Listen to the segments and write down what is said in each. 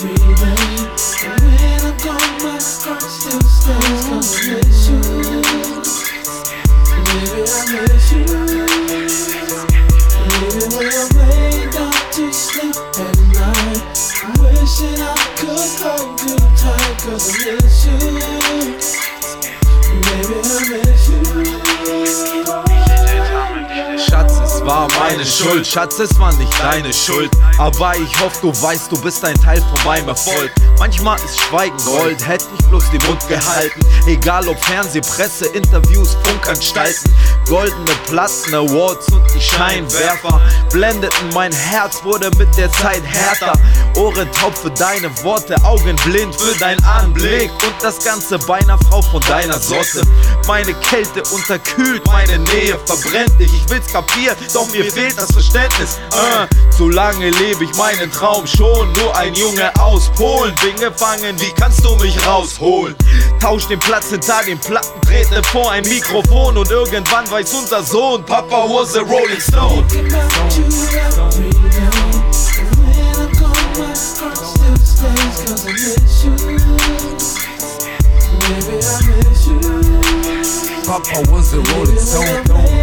every day. And when I'm gone, my heart still stays, 'cause I miss you. Baby, I miss you. Even when I'm laying down to sleep at night, I'm wishing I could hold you tight, 'cause I miss you. Baby, I miss you. Schatz, es war meine Schuld, Schatz, es war nicht deine Schuld. Aber ich hoffe, du weißt, du bist ein Teil von meinem Erfolg. Manchmal ist Schweigen Gold, hätte ich bloß den Mund gehalten. Egal ob Fernseh, Presse, Interviews, Funkanstalten. Goldene Platten, Awards und die Scheinwerfer blendeten mein Herz, wurde mit der Zeit härter. Ohren taub für deine Worte, Augen blind für deinen Anblick. Und das Ganze bei einer Frau von deiner Sorte. Meine Kälte unterkühlt, meine Nähe verbrennt dich. Ich will's kapieren, doch mir fehlt das Verständnis. So lange lebe ich meinen Traum schon, nur ein Junge aus Polen. Bin gefangen, wie kannst du mich rausholen? Tausch den Platz hinter den Platten, trete vor ein Mikrofon und irgendwann weiß unser Sohn, Papa was a Rolling Stone. Papa was a Rolling Stone.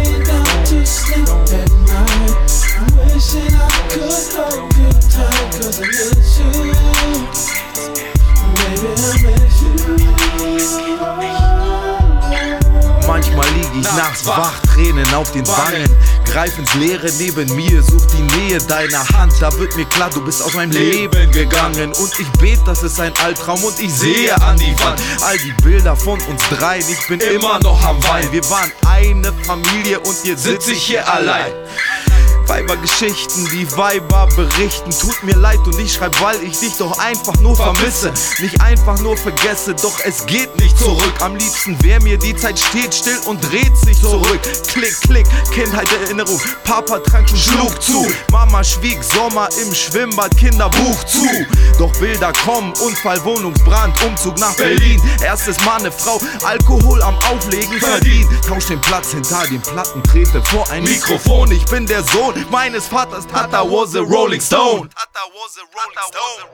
Manchmal lieg ich nachts wach, Tränen auf den Wangen. Greif ins Leere neben mir, such die Nähe deiner Hand. Da wird mir klar, du bist aus meinem Leben gegangen. Und ich bete, das ist ein Albtraum und ich sehe an die Wand all die Bilder von uns dreien. Ich bin immer noch am Weinen. Wir waren eine Familie und jetzt sitz ich hier allein. Weibergeschichten, die Weiber berichten. Tut mir leid und ich schreib, weil ich dich doch einfach nur vermisse. Nicht einfach nur vergesse, doch es geht nicht zurück. Am liebsten wär mir die Zeit steht still und dreht sich zurück. Klick, klick, Kindheit, Erinnerung. Papa trank und schlug zu. Mama schwieg, Sommer im Schwimmbad, Kinderbuch zu. Doch Bilder kommen, Unfall, Wohnungsbrand, Umzug nach Berlin. Erstes Mal eine Frau, Alkohol am Auflegen verdient. Tausch den Platz hinter den Platten, trete vor ein Mikrofon. Ich bin der Sohn meines Vaters, Tata was a Rolling Stone. Tata was a Rolling Stone.